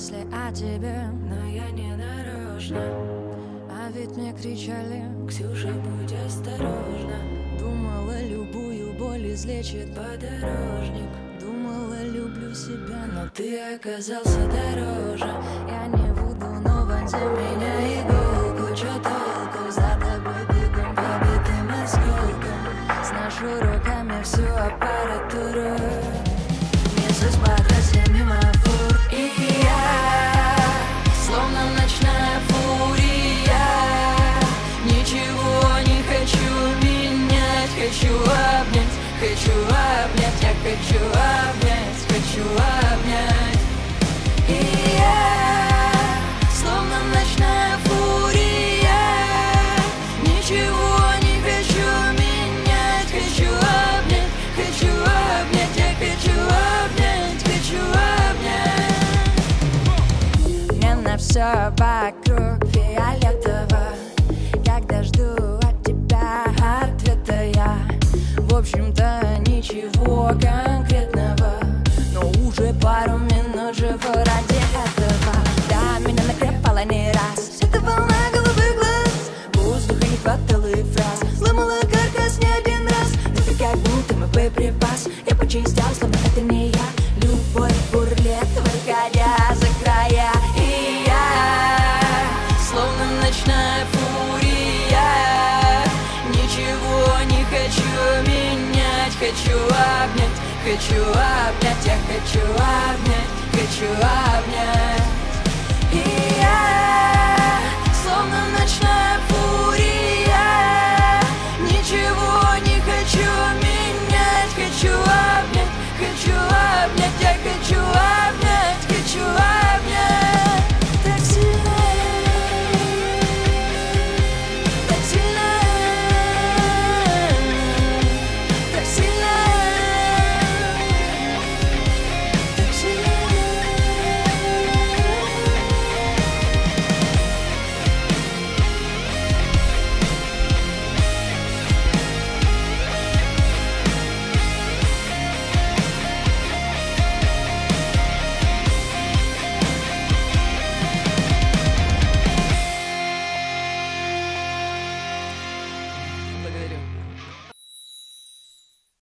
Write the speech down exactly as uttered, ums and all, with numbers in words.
мысли о тебе, но я не нарочно. а ведь мне кричали: Ксюша, будь осторожна. думала, любую боль излечит Подорожник. Думала, люблю себя, но Но ты оказался дороже. я не буду, но вонзи Меня иголку, чё толку? За тобой бегом по битым осколкам. сношу руками всю аппаратуру. Несусь по трассе мимо фур, и я словно ночная фурия. Ничего не хочу менять, хочу обнять, хочу обнять, я хочу обнять, хочу обнять. И я словно ночная фурия. Ничего не хочу менять, хочу обнять, хочу обнять, я хочу обнять, хочу обнять. Мне на все вокруг фиолетово, когда жду от тебя ответа я. В общем-то ничего конкретного, но уже пару минут живу ради этого. Да, меня накрепало не раз эта волна голубых глаз. Воздуха не хватало и фраз, сломала каркас не один раз. Это как будто мы боеприпас, я по частям, словно это не я. Любовь бурлит, выходя за края. И я словно ночная фурия. Ничего не хочу менять, хочу обнять, хочу обнять.